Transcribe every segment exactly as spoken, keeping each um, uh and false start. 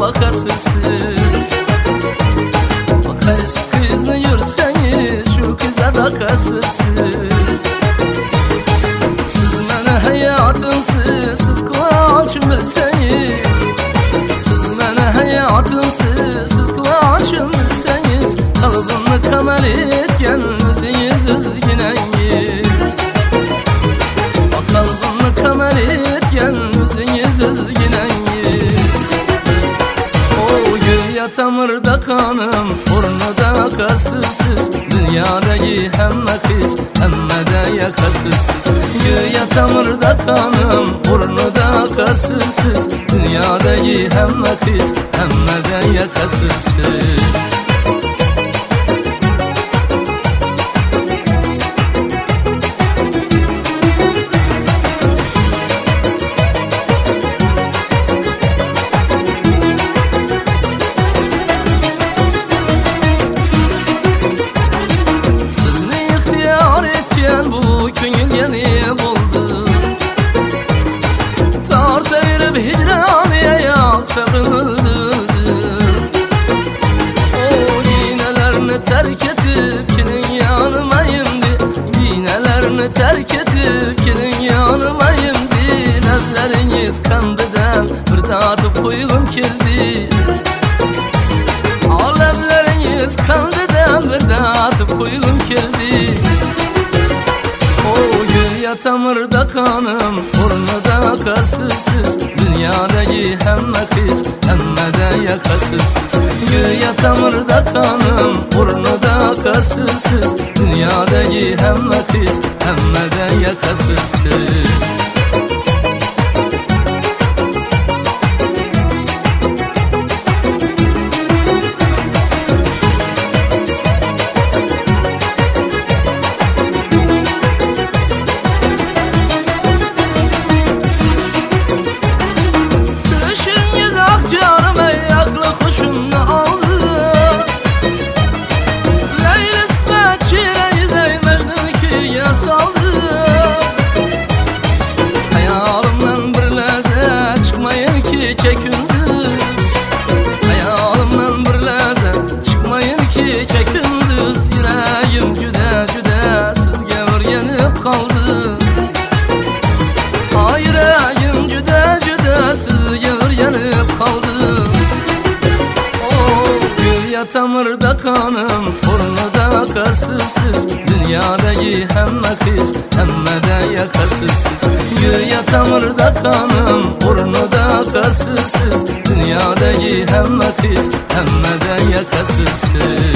bakasısız. Bakayız kızını görseniz şu kıza bakasısız. Siz mene hayatımsız, siz kıvançım bilseniz. Siz mene hayatımsız, siz kıvançım bilseniz. Kalbimni kamal etken müziğiniz özgüneniz. Kalbimni kamal etken müziğiniz özgüneniz. O güya tamirda kanım, ornada akasısız. Dünyadaki hemme kız, hemme de yakasısız. Güya tamirda kanım, ornada akasısız. Dünyadaki hemme kız, hemme de yakasısız. Bu köngül yeni buldu. Tarta verip hicraniye sabrını öldürdü. O iğnelerini terk edip kinin yanıma indi. İğnelerini terk edip kinin yanıma indi. Evleriniz kandıdan bir dağıtıp koyğum keldi. Al evleriniz kandıdan bir dağıtıp koyğum keldi. Tamirda kanım, ornada akasısız. Dünyadaki hemme kız, hemme de yakasısız. Güya tamirda kanım, ornada akasısız. Dünyadaki hemme kız, hemme de yakasısız. Hayalımdan bir lezzet çıkmayın ki çekindiniz. Yüreğim cüde cüde sizge öğrenip kaldı. Ay yüreğim cüde cüde sizge öğrenip kaldı. Oh, güya tamirda kanım, ornada akasısız. Dünyadaki hemme kız, hemme de yakasısız. Güya tamirda kanım, ornada akasısız. Dünyadaki hemme kız, hemme de yakasısız.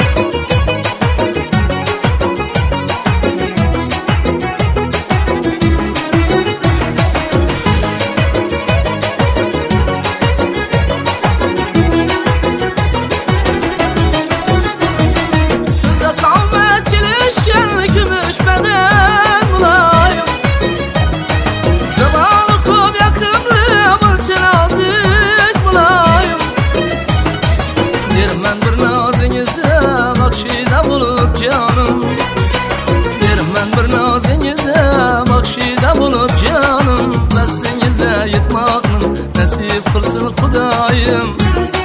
Canım, vermem bir nazinize, bakşida bulup canım. Neslinize yetmağım, nasip kılsın Xudayım.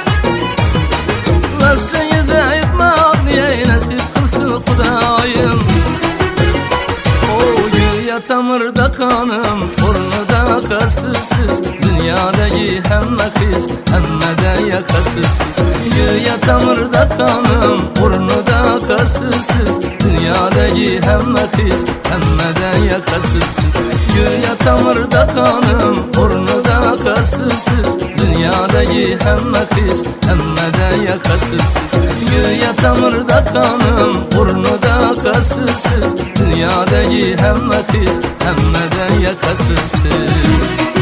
Neslinize yetmağım, niye nasip kılsın Xudayım. O güya tamirda kanım, ornada akasısız. Dünyadaki hemme kız, hemme de yakasısız. Güya tamirda kanım, ornada akasısız. Dünyadaki hemme kız, hemme de yakasısız. Güya tamirda kanım, ornada akasısız. Dünyadaki hemme kız, hemme de yakasısız. Güya tamirda kanım, ornada akasısız. Dünyadaki hemme kız, hemme de yakasısız.